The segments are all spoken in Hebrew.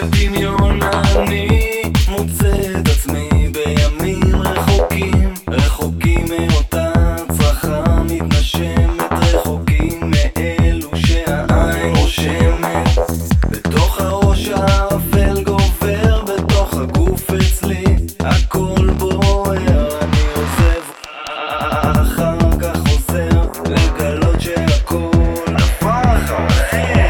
דמיון אני מוצא את עצמי בימים רחוקים, רחוקים מאותה צרחה מתנשמת, רחוקים מאלו שהעין רושמת. בתוך הראש האפל גובר, בתוך הגוף אצלי הכל בוער. אני עוזב, אחר כך חוזר לגלות שהכל הפך אחר.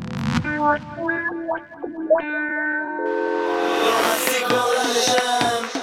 לא נפסיק בעולם לשם